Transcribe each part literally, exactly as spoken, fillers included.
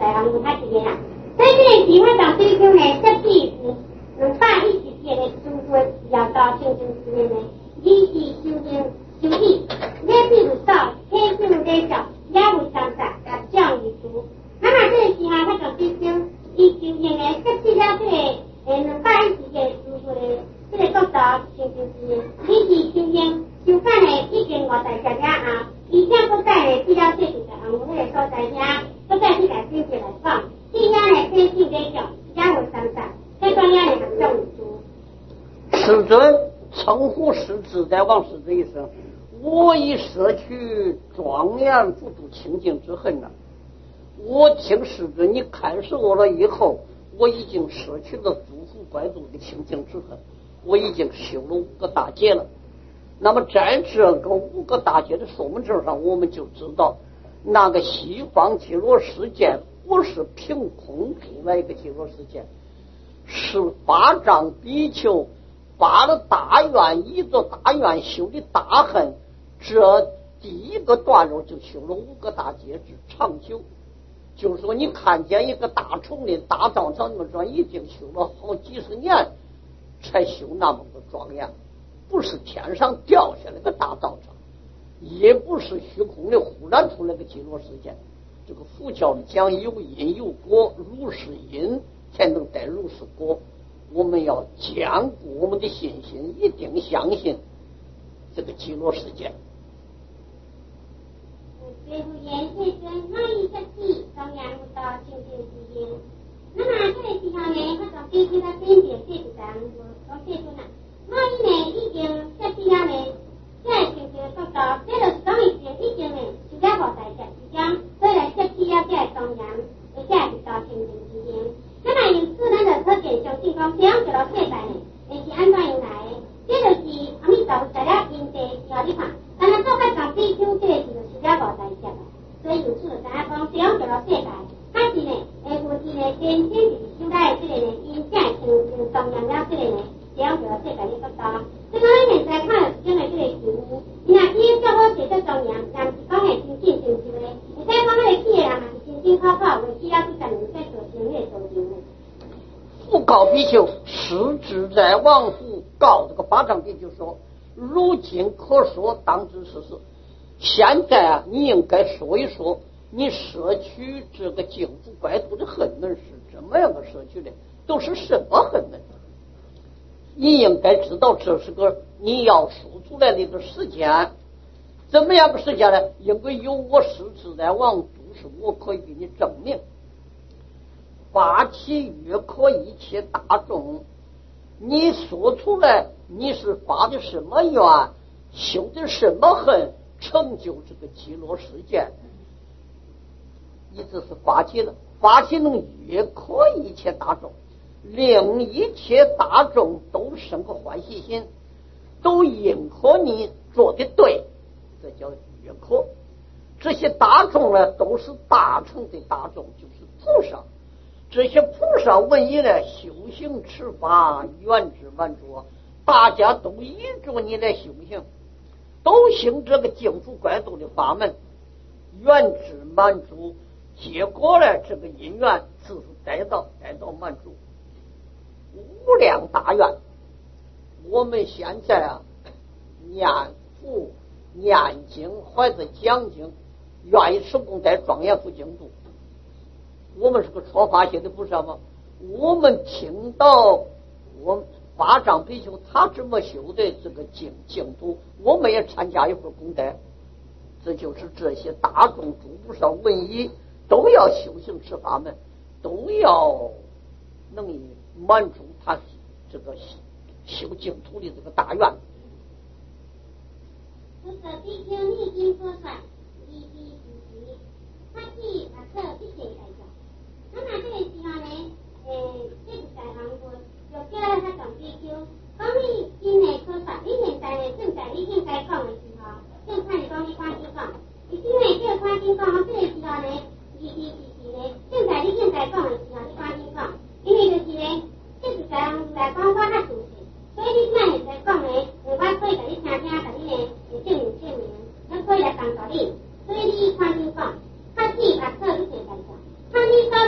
在行有较一个啦。所以这个时发动对象呢，设计是两百一十天的主会要到清净之内呢，以是修行修理，也比如说天性礼教，也有相杂甲教育书。那么这个时候发动对象，伊修行呢设计了这个诶两百一十个主会的这个国道清净之内，以是修行修改呢已经五代十了后，伊正国再呢比较这个项目那个所在遐，国再去来编辑来讲。这样呢，天性礼教也有相杂，这方面呢很重视。 师尊称呼师子在往师子一声，我已舍去庄严不度清净之恨了。我听师尊你开示我了以后，我已经舍去了祖父拐度的清净之恨，我已经修了五个大劫了。那么在这个五个大劫的说明证上，我们就知道那个西方极乐世界不是凭空出来一个极乐世界，是八丈比丘发了大愿，一座大愿修的大恨，这第一个段落就修了五个大劫之长久。就是说你看见一个大丛林大道场，那么说已经修了好几十年才修那么个庄严，不是天上掉下来个大道场，也不是虚空的忽然出来个极乐世界。这个佛教里讲有因有果，如是因才能得如是果。我们要坚固我们的信心，一定相信这个极乐世界。 最后言最尊，那一个地庄严不到清净之因。那么这个时候呢，我从必须到边界这个站，我我这尊啊，我伊呢已经设置了呢，这个清净的国度，这就是讲以前已经呢就了五代十之间，所以来设置了这个庄严，而且是到清净之因。那么因此，咱就可见相信讲，这样就到世界呢，是安怎样来的？这就是阿弥陀佛在了因地时候你看，但是做法讲比丘这个是就是了五代十啦，所以因此就知影讲，这样就到世界。但是呢，诶，有时呢，天天就是修来这个呢，因正清净庄严了这个呢，这样就到世界的国度。所以讲，咱现在看到这样的这个事物，你若伊叫我写作庄严，但是讲的真正真实的，而且讲那个去的人嘛是真真靠靠，为只要去咱们在做行的做行的。 复告比丘，师之在王府告这个八丈比丘说：如今可说当知此事。现在啊，你应该说一说，你摄取这个净土拐度的恨能是怎么样的摄取的？都是什么恨呢？你应该知道，这是个你要说出来的一个时间。怎么样的时间呢？因为有我师自在王主持，我可以给你证明。发起约可一切大众，你说出来你是发的什么愿，修的什么恨，成就这个极乐世界。你这是发起了，发起能约可一切大众，令一切大众都生个欢喜心，都认可你做的对，这叫约可。这些大众呢，都是大乘的大众，就是菩萨。这些菩萨闻一呢，修行持法圆之满足，大家都依着你来修行，都行这个净土拐度的法门，圆之满足，结果呢，这个因缘自是得到得到满足，无量大愿。我们现在啊，念佛念经或者讲经，愿意成功在庄严佛净土。我们是个说法写的不是吗？我们听到我八丈比丘他这么修的这个净净土，我们也参加一份功德。这就是这些大众诸菩萨闻一都要修行持法门，都要能以满足他这个修净土的这个大愿。 这个比丘尼经说出来，一一一一，他是把这一切来讲。那么这个时候呢，诶，这个在行过，就叫他讲比丘，讲你今年科法，你现在呢正在你应该讲的时候，正看你讲你关心讲，你因为这个关心讲，这个时候呢，一一一一呢，正在你应该讲的时候，你关心讲，因为就是呢，这个在行来讲我较熟悉，所以你现在讲呢，我可以给你听听，给你呢证明证明，我可以来帮助你，所以你关心讲，他是把课你现在讲。他你到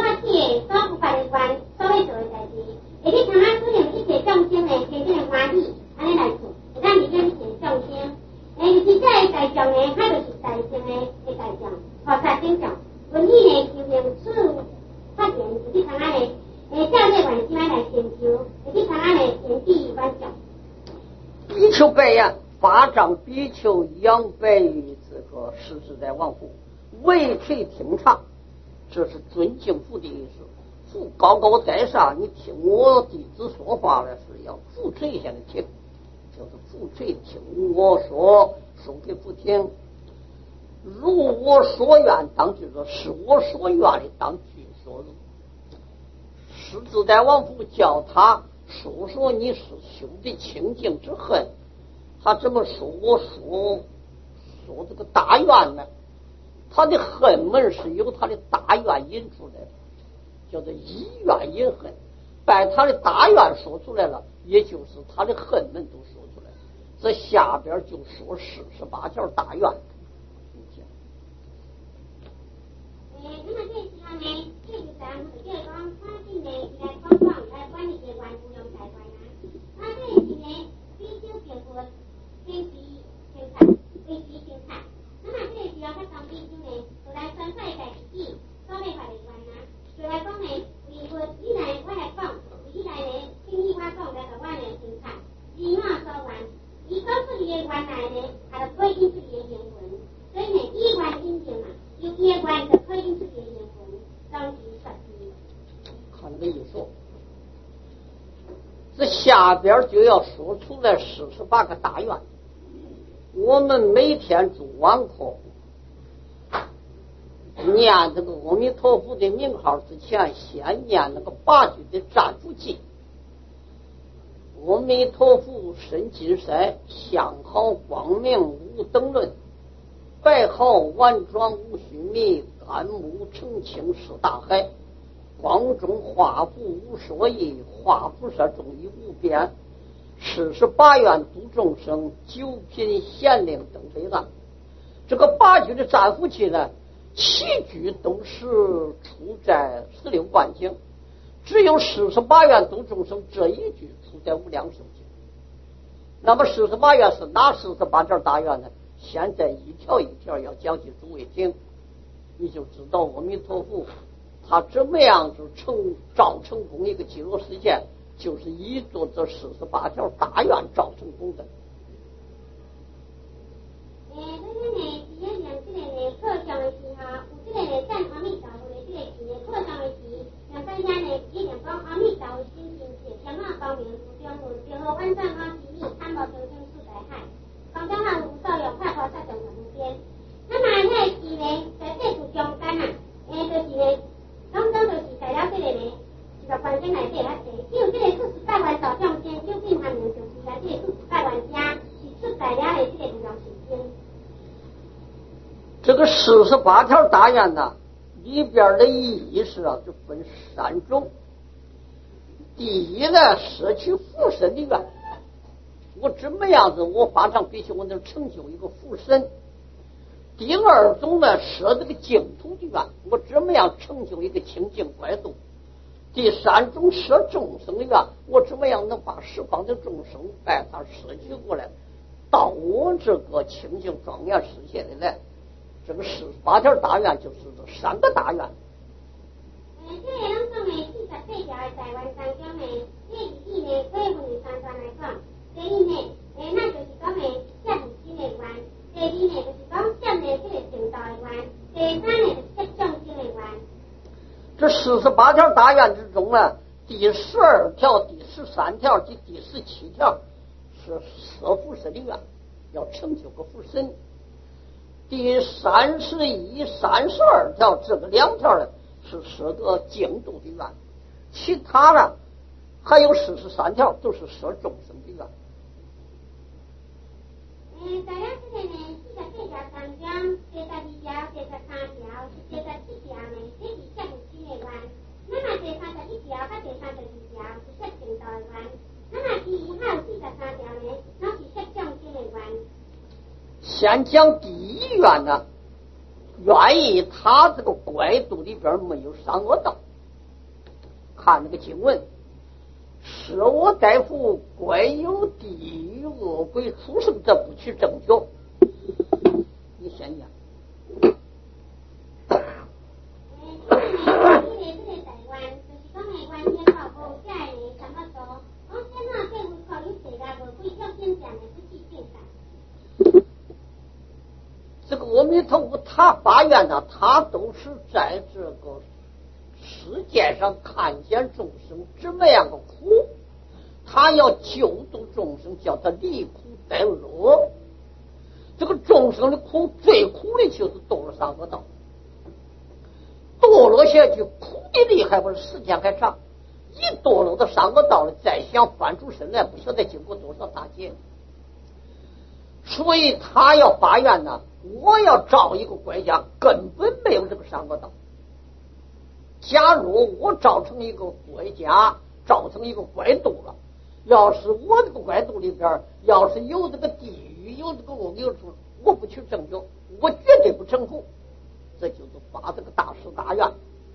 有去看安尼，诶，教这晚间来请求，有去看安尼天地万象。 比丘白言，法掌比丘杨白于这个实实在王父，为垂听唱，这是尊敬父的意思。父高高在上，你听我弟子说话了，是要父垂下来听，就是父垂听我说，说给父听。如我所愿，当具说；是我所愿的，当具所入。实自在王父叫他说说你是修的清净之恨，他这么说，我说说这个大愿呢，他的恨门是由他的大愿引出来的，叫做以愿引恨，把他的大愿说出来了，也就是他的恨门都说出来了。这下边就说四十八条大愿。 诶，那么这时候呢，这就咱们就讲他今年来观望来管理这关不用财官啊。那这时呢，比丘评估天地天产，为其天产。那么这时候他当比丘呢，就来宣誓在自己所谓法律官啊，就来讲呢，为我以来我来讲，以来呢，听伊我讲的个我的天产，以我所愿，伊告诉你的原来呢，还是规定自己的言文，所以呢，以愿引证嘛。有业关的可以是别人文，当局设计。 看这个一说，这下边就要说出来四十八个大愿。我们每天做晚课，念这个阿弥陀佛的名号之前，先念那个八句的战符记。阿弥陀佛身金塞，相好光明无等论。白毫婉转无须弥，甘木澄清是大海。光中化福无所依，化菩萨众于无边。四十八愿度众生，九品显灵登北岸。这个八句的占卜记呢，七句都是出在十六观经，只有四十八愿度众生这一句出在无量寿经。那么四十八愿是哪四十八条大愿呢？现在一条一条要讲给诸位听，你就知道阿弥陀佛他怎么样就成造成功一个极乐世界，就是依着这四十八条大愿造成功的。 诶，这个呢，第一样这个呢，课上的时候，有这个呢，赞阿弥陀佛的这个字呢，课上的时，让大家呢，一定讲阿弥陀佛心心切，天马光明无中无，最后万丈高奇密，参谋成生四百海。方丈号无受用，快活在整个无边。那么那个字呢，在这处中间啊，诶，就是呢，当中就是材料这个呢，一个环境来对它写。只有这个四十八万少上间，究竟还没有就是在这个四十八万家是出材料的这个地方时间。 这个四十八条大愿呢，里边的意思啊，就分三种。第一呢，摄取福身的愿。我怎么样子，我法上必须我能成就一个福身。第二种呢，设这个净土的愿，我怎么样成就一个清净怪度。第三种设众生的愿，我怎么样能把十方的众生把它摄取过来，到我这个清净庄严世界里来。这个四十八条大愿就是这三个大愿。 诶，这个咱讲的四十八条的台湾当中呢，这是以呢可以分为三段来讲。第一呢，诶，那就是讲的摄福心的愿；第二呢，就是讲摄呢这个正道的愿；第三呢，就是摄众生的愿。 这四十八条大愿之中呢，第十二条、第十三条及第十七条是摄福身的愿，要成就个福身。第三十一、三十二条这个两条呢是摄个净土的愿，其他呢还有四十三条都是摄众生的愿。 诶，在咱这个呢，四十八条当中，第十二条、第十三条、第十七条呢，这是摄福心的愿；那么第三十一条和第三十二条是摄正道的愿；那么第一还有四十三条呢，那是摄众生的愿。 先讲第一愿呢，愿意他这个怪度里边没有三恶道。看这个经文，舍我大夫，怪有地狱恶鬼畜生者，不取正觉。你先讲。 诶，这个呢，这个这个台湾。 他发愿呢，他都是在这个世界上看见众生这么样的苦，他要救度众生，叫他离苦得乐。这个众生的苦最苦的就是堕落三恶道，堕落下去苦的厉害，不是时间还长，一堕落到三恶道了，再想翻出身来，不晓得经过多少大劫。所以他要发愿呢，我要造一个国家，根本没有这个三恶道。假如我造成一个国家，造成一个国度了，要是我这个国度里边要是有这个地狱，有这个恶有处，我不去拯救，我绝对不成功。这就是发这个大誓大愿。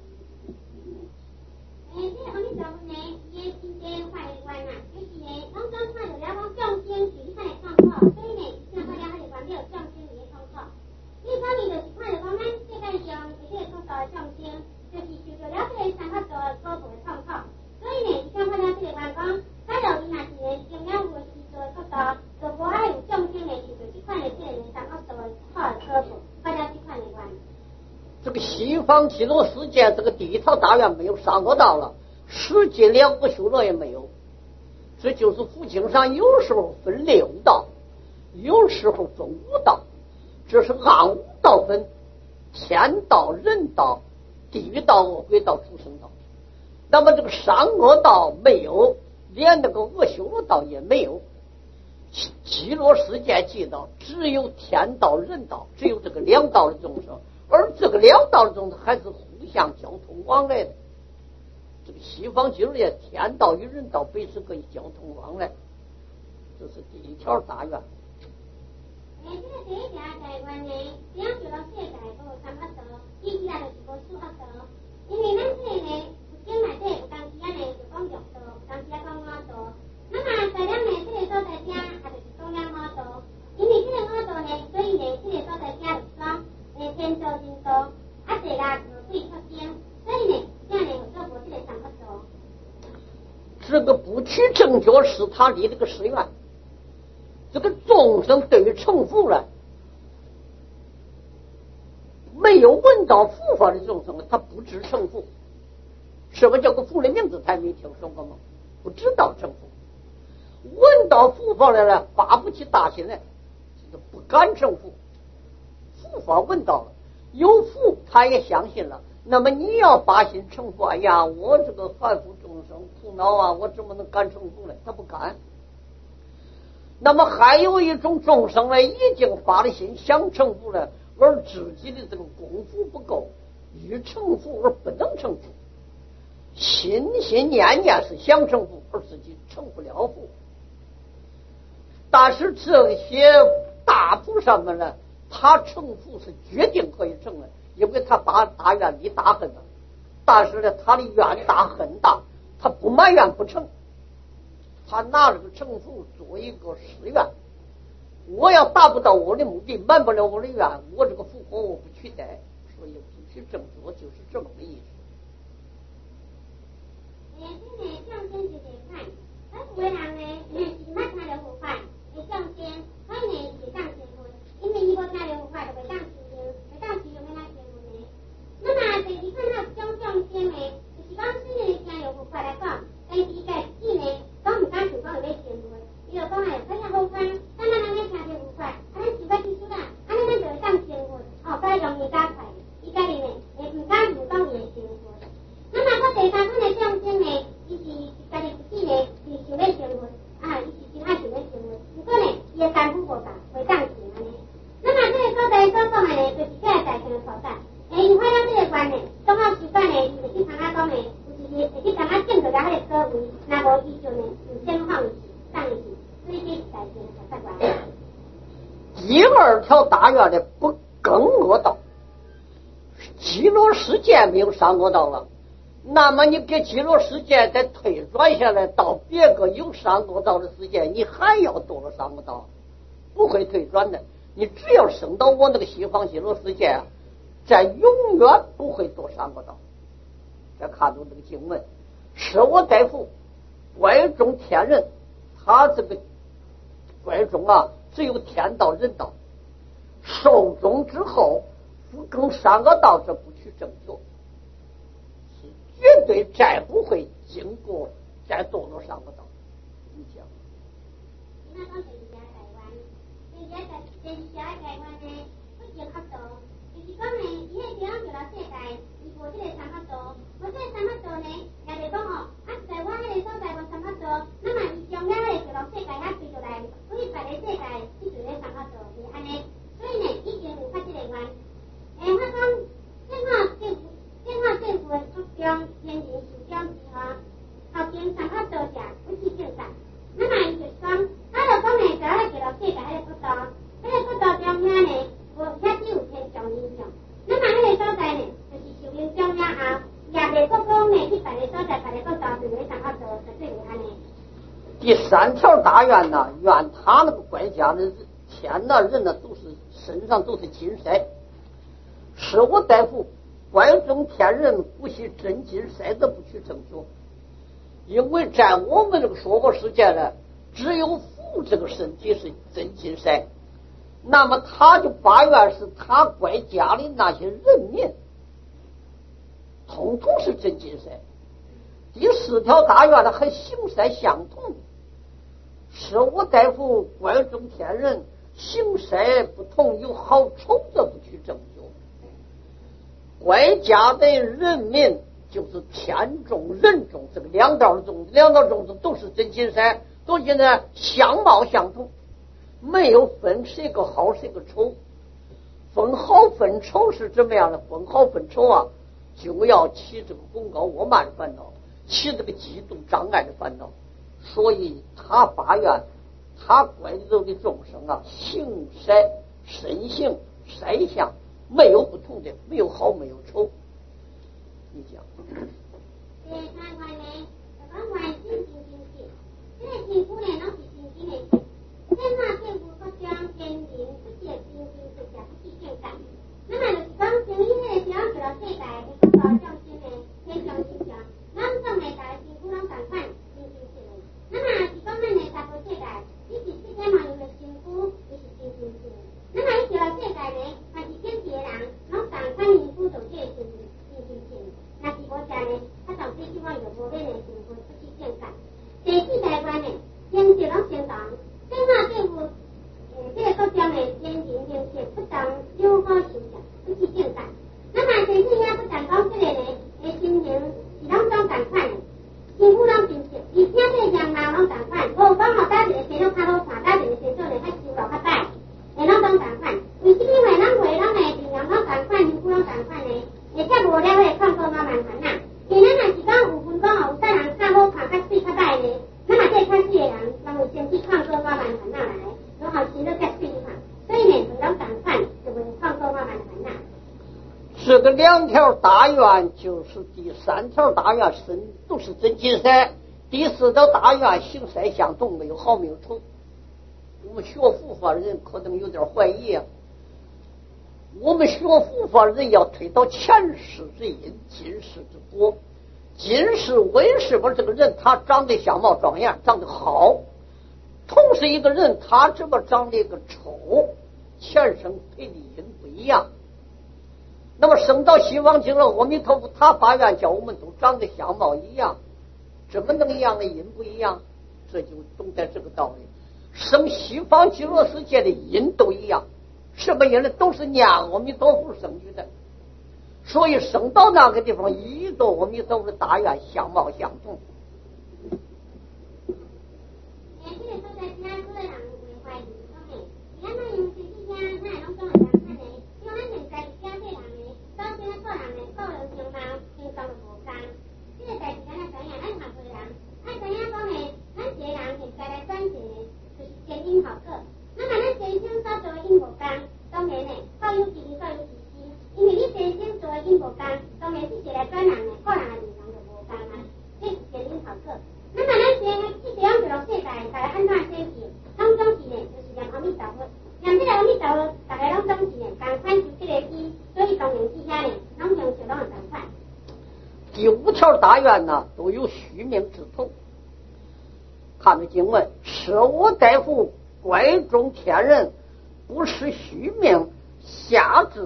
哎，这阿弥陀佛呢，也今天坏的关呐，就是呢，刚刚看到了讲众生是看来创造，所以呢，现在大家还是关掉众生的创造。另一方面就是看到讲咱世界上这个创造的众生，就是受到了这个三法度高度的创造，所以呢，像看到这个话讲，假如伊若是呢，经了无时做高度，就无爱有众生的受到这款的这个三法度的好的高度，大家这款的关。 这个西方极乐世界这个第一套大愿没有三恶道了，世界两个修乐也没有。这就是佛经上有时候分六道，有时候分五道，这是按五道分：天道、人道、地狱道、恶鬼道、畜生道。那么这个三恶道没有，连那个恶修罗道也没有。极乐世界记道只有天道、人道，只有这个两道的众生。而这个两道中还是互相交通往来的。这个西方极乐界天道与人道本是可以交通往来，这是第一条大愿。 哎，这个第一条大愿呢，只要做到世界都有三法度，伊其他就是无四法度。因为咱这个呢，有经内底有当时啊呢就讲六道，有当时啊讲五道。那么在咱呢这个所在者，也就是讲了五道。因为这个五道呢，所以呢这个所在者就是讲。诶，天道、人道，啊，这啦就对出生，所以呢，这样呢，有做无这个三法度。 这个不去正觉是他立这个誓愿。这个众生对于成佛了，没有闻到佛法的众生，他不知成佛。什么叫个佛的名字？他没听说过吗？不知道成佛。闻到佛法来了，发不起大心来，就是不敢成佛。佛法闻到了，有福他也相信了。那么你要发心成佛，哎呀，我这个凡夫众生苦恼啊，我怎么能敢成佛呢？他不敢。那么还有一种众生呢，已经发了心想成佛了，而自己的这个功夫不够，欲成佛而不能成佛，心心念念是想成佛，而自己成不了佛。但是这些大菩萨们呢，他成佛是决定可以成的，因为他把大愿力大恨了。但是呢，他的愿大恨大，他不埋怨不成，他拿这个成佛做一个誓愿。我要达不到我的目的，满不了我的愿，我这个复活我不取代，所以必须正做，就是这么个意思。 诶，这呢，降仙是这款，咱有的人呢，是捌听到佛法，会降仙，所以呢是当仙佛，因为伊无听到佛法，就袂当修行，袂当修行要哪仙佛呢？那么第二款啊，种降仙呢，就是讲虽然听到佛法来讲，但是伊家自己呢，讲唔敢想讲要仙佛，伊就讲哎，这样好看，咱咱咱咧听到佛法，啊咱是要技术啦，啊咱咱就会当仙佛，哦，该容易加快，伊家己呢，会唔敢唔讲伊会仙佛。那么他第三款的降仙呢，伊是家己自己呢是想要成佛，啊，伊是真爱想要成佛。不过呢，伊的功夫无够，会当成安尼。那么这个所在所讲的呢，就是这个大乘的所在。诶，因为咱这个观呢，当好习惯呢，伊就去参加讲呢，有时会去感觉见到了迄个所为，若无意就呢，就先放弃，放弃，所以这是大乘的所在观。 第二条大愿的不更恶道，极乐世界没有三恶道了。那么你给极乐世界再推转下来到别个有三恶道的世界，你还要堕落三恶道，不会退转的。你只要升到我那个西方极乐世界啊，在永远不会堕三恶道。再看到这个经文，舍我代父，怪中天人，他这个怪中啊，只有天道人道。寿终之后， 不更三恶道者不去正觉，是绝对再不会经过再堕落三恶道。你讲。 那讲就是遮台湾，就是遮台，就是遮台湾呢，不经恶道，就是讲呢，伊迄地方就来世界，伊无即个三恶道，无即个三恶道呢，也就讲哦，啊在我迄个所在无三恶道，那么伊中央迄个就落世界遐随着来，所以别个世界去做咧三恶道，是安尼。所以呢，已经有发即个愿。诶，我讲，正好政府，正好政府的各中天人受奖之后，后经三恶道者不去正法。那么伊就讲，他就讲呢，在迄个落世界迄个国度，迄个国度中央呢，无遐只有天上人上。那么迄个所在呢，就是受人中了后，也袂国讲呢去别个所在、别个国度做咧三恶道，绝对袂安尼。 第三条大愿呢，愿他那个国家的天呐人呢，都是身上都是金筛，使我大夫关中天人不惜真金筛都不去正觉。因为在我们这个说过世界呢，只有父这个身体是真金筛，那么他就发愿是他国家的那些人民统统是真金筛。第四条大愿呢和形筛相同，是我大夫关中天人形筛不同，有好丑的不去正觉。国家的人民就是天中人中，这个两道种子，两道种子都是真金筛，都现在相貌相同，没有分谁个好谁个丑。分好分丑是怎么样的？分好分丑啊，就要起这个功高我慢的烦恼，起这个嫉妒障碍的烦恼。所以他发愿，他关周的众生啊，形筛身形筛相没有不同的，没有好没有丑。你讲。 诶，难怪呢，就讲外心真真实，这个辛苦呢，拢是真真的事。天下政府各种天人不是真真实实不去见感。那么就是讲，从伊迄个地方去到世界的各大众生的天上人上，咱众的大家辛苦拢同款，真真实的。那么是讲咱的大部世界，伊是释迦牟尼的辛苦，伊是真真实的。那么伊去到世界呢，还是见别人，拢同款辛苦做这个真真真实。那是无正呢，他从这句话就无免的成分不去正感。第四台湾呢，经济拢相同，天下政府呃这个国家的天人形式不同，两好形象不去正感。那么第四也不但讲这个呢，的心情是拢总同款的，辛苦拢真实，而且这个样貌拢同款，无讲吼搭一个生活较好看，搭一个生做呢较收入较大，会拢总同款。为什么会咱会咱的力量拢同款，辛苦拢同款呢？而且无了迄创作慢慢烦恼，因为咱若是讲有分讲吼，有啥人较好看、较水、较歹呢？那么这较水的人，拢会先去创作慢慢烦恼来，然后生得较水嘛。所以呢，就拢同款，就会创作慢慢烦恼。 这个两条大愿就是第三条大愿身都是真金筛，第四条大愿形筛相同，没有好没有丑。我们学佛法的人可能有点怀疑啊。我们学佛法人要推到前世之因，今世之果。今世为什么这个人他长得相貌庄严，长得好，同是一个人他这么长得一个丑，前生配的因不一样。那么生到西方极乐阿弥陀佛，他发愿叫我们都长得相貌一样，怎么能一样的因不一样？这就懂得这个道理。生西方极乐世界的因都一样，什么因呢？都是念阿弥陀佛生去的，所以生到那个地方，一到阿弥陀佛的大愿相貌相同。 因为你先生做因无工，当然是一个来转人的，个人的力量就无工嘛，这是天因好个。那么咱先这地方就落世界，大家安怎生气？拢总是呢，就是念阿弥陀佛，念这个阿弥陀佛，大家拢总是呢，共款就这个意，所以当然之下呢，拢用就拢共款。 第五条大愿呢，都有虚名之头。看着经文，舍我大夫关中天人，不是虚名，下至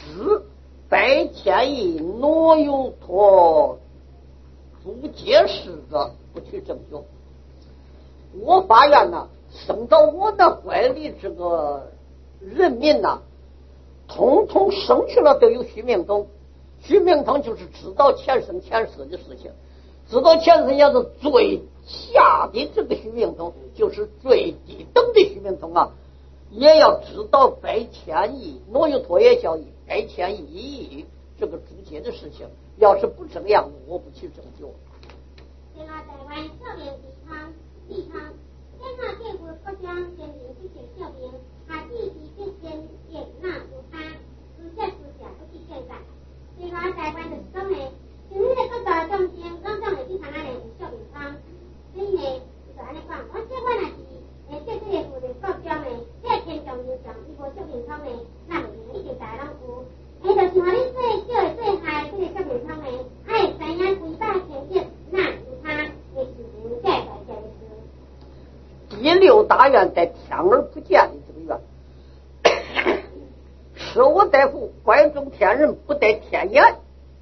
知白天意挪有托诸结使者，不去拯救。我发愿呐，生到我的怀里这个人民呐，统统生去了都有虚名通。虚名通就是知道前生前世的事情，知道前生要是最下的这个虚名通，就是最低等的虚名通啊，也要知道白天意挪有托也叫白天意这个诸结的事情。要是不这样，我不去拯救。 现在台湾少年地方地方现在政府国家先领这些少年他自己之间也那有他私下私下不去现在现在台湾的时候呢就你的各个中间刚刚的地方那里有少年方所以呢就安尼讲我这我若是诶这这个府的国家呢这天上人上伊无少年方呢那么一定大家拢有诶就是话你最少的最害这个少年方呢爱知影几百千亿那有他的事情在在在的事第六大愿在天而不见的这个愿，舍我大夫关中天人不得天眼，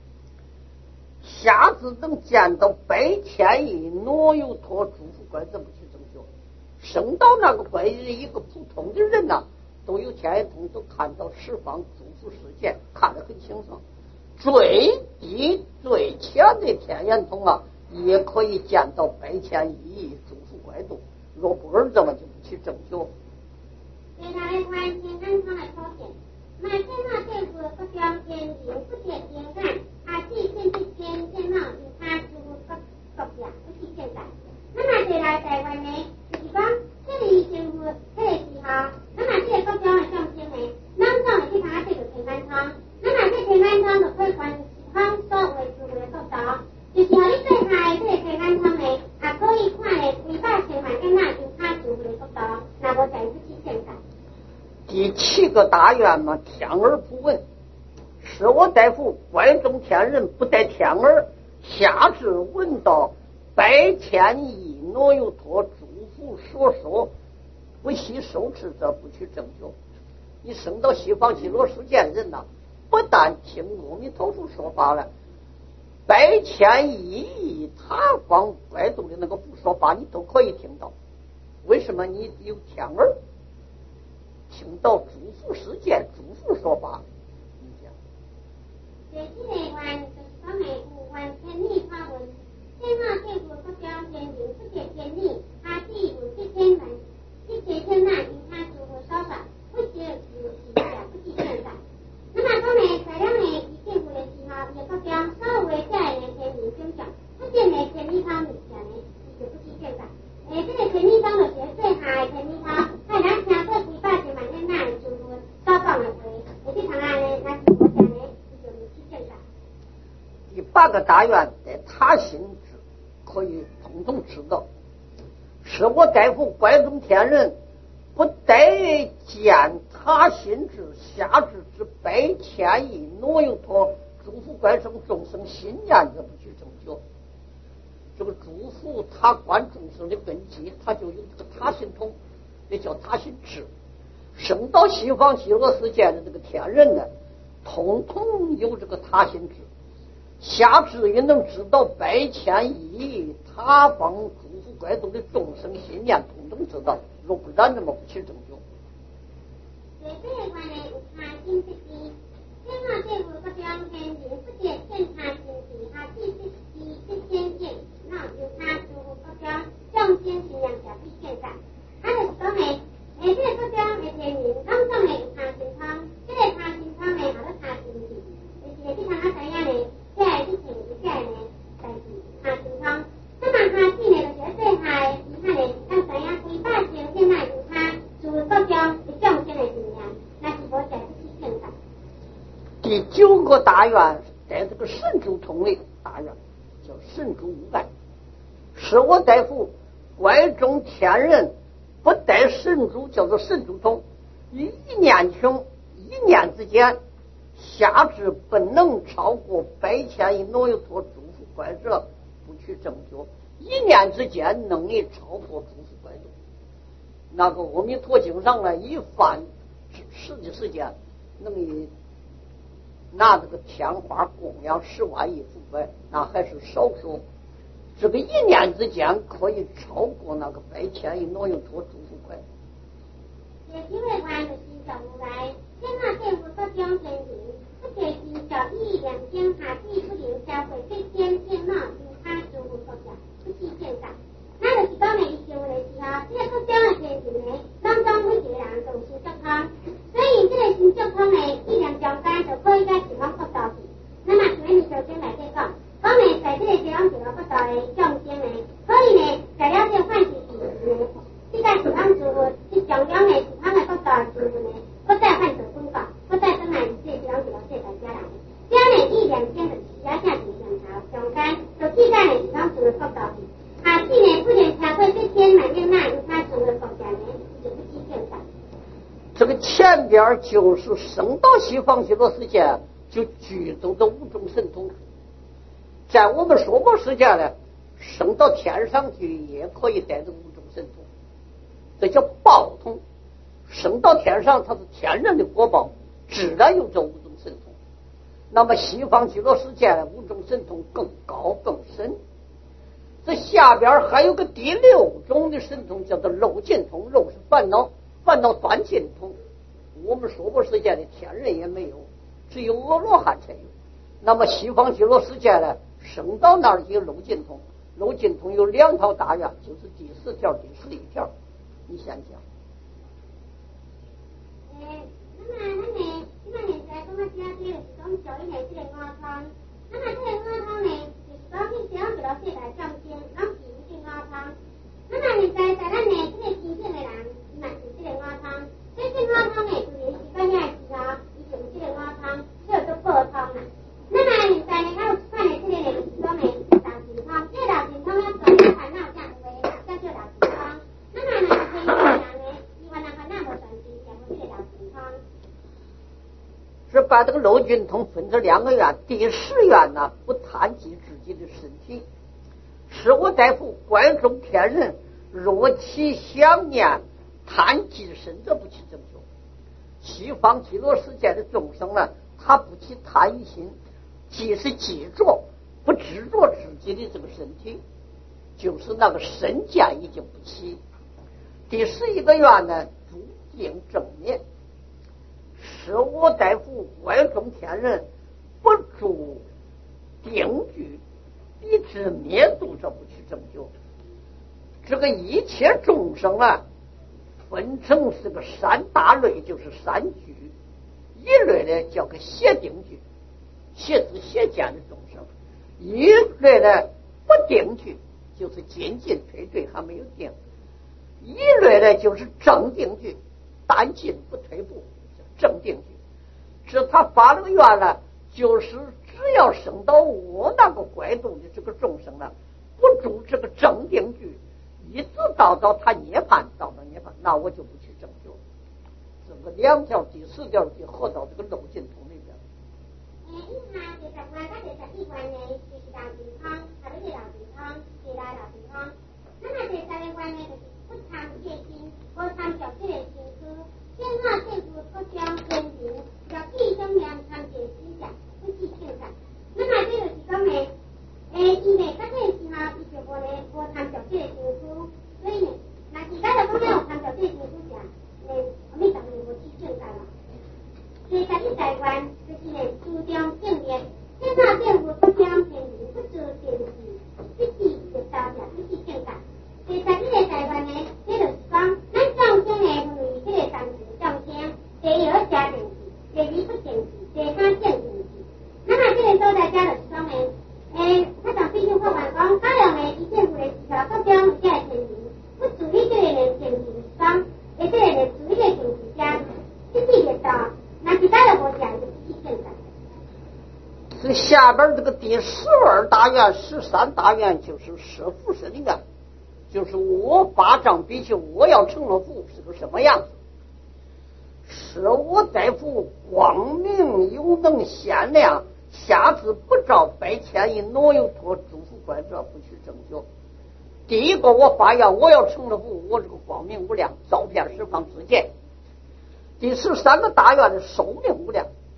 瞎子能见到白天意挪有托诸佛观，怎么去拯救？生到那个关于一个普通的人呐、啊，都有天眼通，都看到十方诸佛世界，看得很清楚。最低最浅的天眼通啊，也可以见到白天意诸佛观度。若不是这么就不去拯救。 对他的关心安康的保险，买电脑政府不标天零不点点看，啊，地震之间电脑与他诸国国家不是现在。那么对来台湾呢，就是讲这里政府这个时候，那么这个国家的上升呢，咱总会去看这个平安仓，那么这平安仓就可以关方所谓诸国的国家。就是说你最害这个平安仓呢，啊，可以看的几百千万跟那就他诸国的国家，那我在不去现在。 第七个大愿嘛，天而不闻，是我大夫关中天人不得天耳，下至闻到白天意挪有托诸佛所说，不悉受持者，不去拯救。你生到西方极乐世界的人呐、啊，不但听阿弥陀佛说法了，白天意他方怪动的那个佛说法，你都可以听到。为什么你有天耳？听到诸佛世界诸佛说法，你讲。 这几个万就是讲的有万千里发文，天下政府国家天灵不解天理，他第五七千万一千千万因他诸佛说法，不解是是假不计现在。那么讲呢，在两年以政府的时候，也国家稍微在的天灵增长，不见的天理方面讲呢，是不计现在。诶，这个天理方就是最下的天理方，他俩听过几百千万千那诸佛所讲的话，而且他呢，那是国家呢，就是不计现在。 第八个大愿在他心知，可以统统知道。是我大夫关中天人不得见他心知，下至之白天意挪有托诸佛观生众生心念，则不去拯救。这个诸佛他观众生的根基，他就有这个他心通，也叫他心知。升到西方极乐世界的这个天人呢，统统有这个他心知。下至于能知道白天意他方诸佛观中的众生心念，统统知道。若不然，那么不去拯救。 对这个观呢，有他心之机。天下政府国家天灵不解见他心知，他第之机之先见，那有他诸佛国家众生信仰假必现在。他就是讲呢，诶，这个国家的天灵，当中呢有他心汤，这个他心汤呢，还有他心知，就是你看他怎样呢？这个事情是这样呢，但是他心汤。那么他心呢，就是最害，你看呢，咱怎样几百千现在有他诸佛国家的众生的信仰，那是无在不去现在。 第九个大愿在这个神主通的大愿，叫神主无碍。是我大夫关中天人不带神主，叫做神主通，一念穷，一念之间，下至不能超过白天意挪有托诸佛观者，不去拯救。一念之间能力超过诸佛观者。那个阿弥陀经上呢，一番时的时间能以拿这个天花供养十万亿腐败，那还是少数。这个一年之间可以超过那个百千亿挪用托主腐快。 也因为关的新小如来，天下政府所将天庭，不给新小一两千下地不灵消费这天天闹因他诸户国家不计现上。那就是讲呢，伊成为的时候，这个所讲的天庭呢，当中每一个人都有新作通，所以这个新作通呢，一两中间就可以在地方国道去。那么像你首先来这讲。讲呢，在这个地方地方不大的象征呢，可以呢，在了这换取地呢，这个地方住户，这中央呢，地方的不大住户呢，不再换做公告，不再跟来这个地方地方这大家人，这样呢，一两天的其他下地两头中间，就记在呢地方住的不大去，下次呢，不能超过这天满面那由他住的国家呢，就不计现上。 这个前边就是升到西方极乐世界，就居住的五种神通。在我们娑婆世界呢，升到天上去也可以带着五种神通，这叫报通。升到天上，它是天然的果报，自然有这五种神通。那么西方极乐世界呢，五种神通更高更深。这下边还有个第六种的神通，叫做漏尽通。漏是烦恼，烦恼断尽通。我们娑婆世界的天人也没有，只有阿罗汉才有。那么西方极乐世界呢，升到那儿就有漏尽通。漏尽通有两套大愿，就是第四条第十一条，你先讲。 诶，那么咱呢，这个现在讲啊，这个就是讲教育呢，这个五通。那么这个五通呢，就是讲你只要做到世界上天，咱是这个五通。那么现在在咱呢，这个真正的人，嘛是这个五通。所以这个五通呢，就是是讲遐时候，伊就是这个五通，叫做八通啦。那么现在呢，还有看的这个呢，就是讲呢，老神通。这个老神通要转到烦恼这样为，叫做老神通。那么呢，可以讲呢，伊烦恼烦恼无转生，讲这个老神通。 是把这个漏尽通分成两个愿，第十愿呢，不贪及自己的身体。是我大夫观众天人，若其想念贪及身者，不起正觉。西方极乐世界的众生呢，他不起贪疑心，即是记着不执着自己的这个身体，就是那个身见已经不起。第十一个愿呢，注定正念。是我大夫观众天人，不住定句，以致灭度者，不去正觉。这个一切众生啊，分成是个三大类，就是三句。一类呢叫个邪定句，邪是邪见的众生；一类呢不定句，就是进进退退还没有定；一类呢就是正定句，单进不退步，正定句。是他发了个愿呢，就是只要升到我那个拐度的这个众生呢，不住这个正定句，一直到到他涅槃，到了涅槃，那我就不去正觉。这个两条第四条就合到这个漏尽通里边。 诶，以下第十关到第十一关呢，就是老神通，还有老神通，第来老神通。那么第十二关呢，就是不贪戒心，无贪着这个身躯，天下政府不将天庭，着地生量贪戒思想，不计现上。那么这就是讲呢，诶，伊呢，到这个时候，伊就无呢，无贪着这个身躯，所以呢，那其他的讲呢，有贪着这个身躯啥？呢，我们当然无计现上啦。第十一大关就是呢，注重正念，天下政府不将天庭，不知定事，不计就道下，不计现上。第十一个大关呢，这就是讲，咱众生呢，分为这个三种众生，第一要加定事，第二不定事，第三正定事。那么这个所在家就是讲呢，诶，他讲必须破万讲，假如呢，伊政府的时候不将这个天庭，不注意这个呢天庭讲，而这个呢注意这个定事家，不计就道。那其他的国家就不计现上。 这下边这个第十二大愿、十三大愿就是舍福身愿，就是我八丈比丘，我要成了佛是个什么样子？是我大夫光明有能显亮，下次不照百千亿挪有托诸佛观者，不去正觉。第一个我发愿，我要成了佛，我这个光明无量，照遍十方世界。第十三个大愿的寿命无量，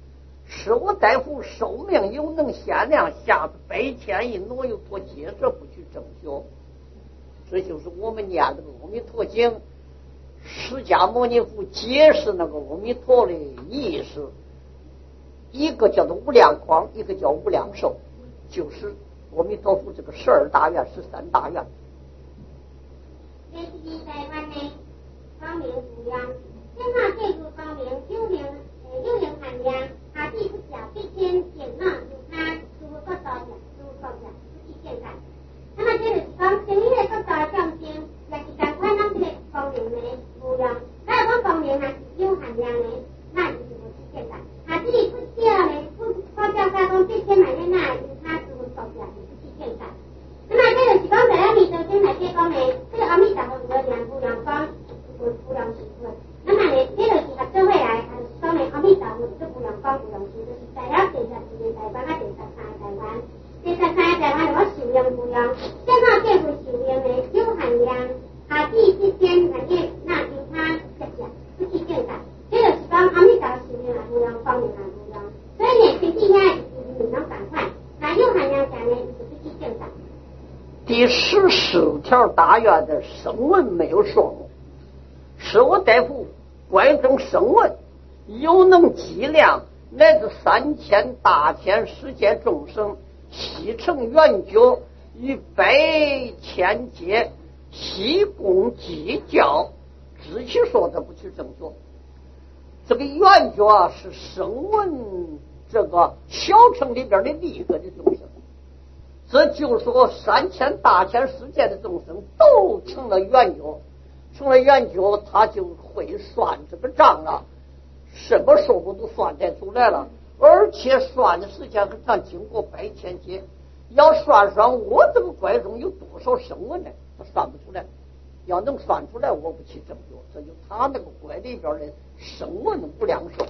使我大夫寿命又能限量，下次百千一挪又托接着不去争学。这就是我们念这个阿弥陀经，释迦牟尼佛解释那个阿弥陀的意思，一个叫做无量光，一个叫无量寿，就是阿弥陀佛这个十二大愿、十三大愿。 这是台湾的光明无量，天下这个光明幽灵呃幽灵含量，下地不小，必天点那有他如何个道呀，如何个呀，不去现在。那么这个是讲生命的个道象征，也是讲看咱这个光明的无量。那讲光明还是有含量的，那就是不去现在。下地不小呢，不发表加工必天满的那有他如何个呀，不去现在。那么这个是讲在阿弥陀经来这讲呢，这个阿弥陀佛无量无量光，无无量寿佛。那么呢，这个是合做回来，就是讲呢阿弥陀佛这无量光无量寿，就是在了第十四个台湾啊，第十三个台湾，第十三个台湾我寿量无量，现在这个寿量呢有含量，下地之间人家那就他这些不去见他，这个是讲阿弥陀寿量啊无量光无量无量，所以呢身体下是你能赶快，那有含量下呢就是不去见他。 第十四条大愿的声闻没有说，使我大夫观众声闻，又能计量乃至三千大千世界众生，悉成圆觉与百千劫，悉共计较，只去说的不去正说。这个圆觉啊，是声闻这个小乘里边的第一个的众生。这就说三千大千世界的众生都成了圆觉，成了圆觉，他就会算这个账了，什么数目都算得出来了，而且算的时间很长，经过百千劫，要算算我这个怪中有多少声闻呢？他算不出来，要能算出来，我不去正觉，这就他那个怪里边的声闻无量寿。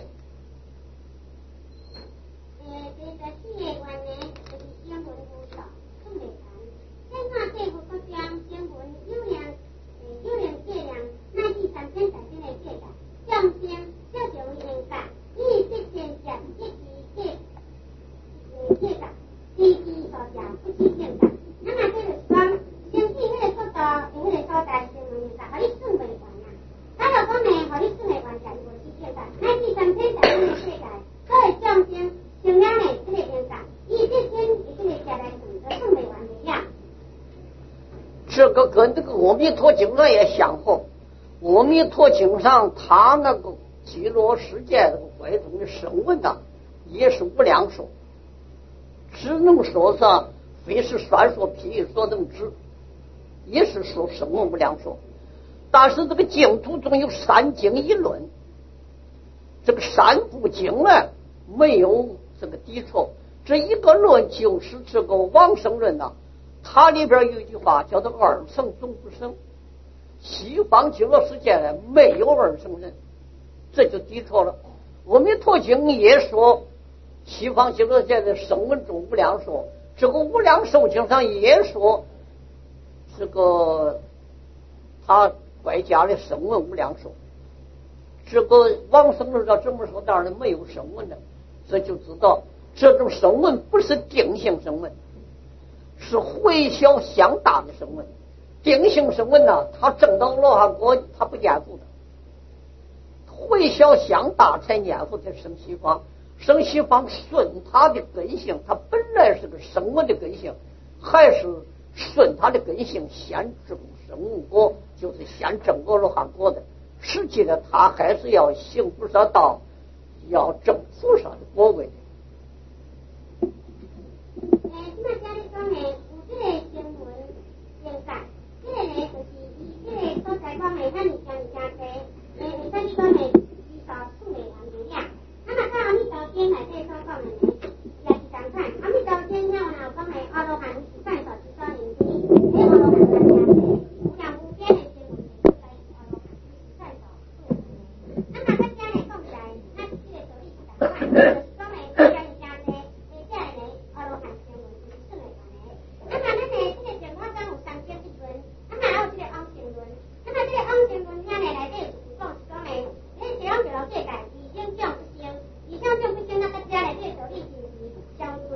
呃，这个事业观呢，就是先闻无少，更为难。现在这个国家先闻有量，呃，有量借量，乃至三千三千的借量，将先小就应该，以这件件一级借，呃，借的，一级所讲不去现在。那么这个说，先去那个说到，那个所在先闻应该，和你顺为完呀。他老公呢，和你顺为完讲，我去现在，乃至三千三千的借的，所以将先。尽量呢，这个应该，以这天一个下来整个顺为完的样。 这个跟这个阿弥陀经上也相合。阿弥陀经上他那个极乐世界这个怪中的声闻呐，也是无量寿，只能说是非是算说譬所能知，也是说声闻无量寿。但是这个净土中有三经一论，这个三部经呢没有这个抵触，这一个论就是这个往生论呐、啊，它里边有一句话叫做二乘总不生，西方极乐世界呢没有二乘人，这就抵触了。阿弥陀经也说西方极乐世界的声闻中无量寿，这个无量寿经上也说这个他外加的声闻无量寿，这个往生论要这么说，当然没有声闻的，这就知道这种声闻不是定性声闻，是回小相大的声闻。定性声闻呢，他证到罗汉果他不念佛的，回小相大才念佛才生西方。生西方顺他的根性，他本来是个声闻的根性，还是顺他的根性先证声闻果，就是先证阿罗汉果的。实际的他还是要行菩萨道，要证菩萨的果位。 呃，那家里讲呢，有这个新闻现在，这个呢就是以这个所在讲呢，咱以前加多，呃，咱你讲呢，至少数为完的量。那么在阿弥陀经内底所讲的呢，也是同款。阿弥陀经了呢，讲的阿罗汉是善所之所应知，这阿罗汉在加多，无量无边的新闻就在阿罗汉是善所所应知。那么在家里讲起来，那是这个道理是同款，就是讲的在家里加多，在家里呢阿罗汉新闻是顺为完的。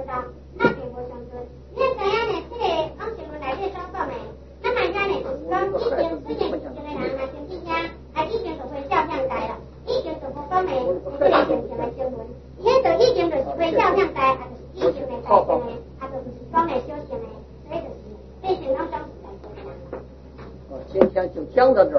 道，那并无相准。你知影呢？这个往新闻内底所讲的，咱大家呢就是讲已经出现疫情的人，若先去听，啊已经就会照相台了，已经就无讲的这个疫情的新闻，伊迄就已经就是会照相台，啊就是疫情的大新的，啊就不是讲的小新的，所以就是变成拢讲是在做。 今天就讲到这儿。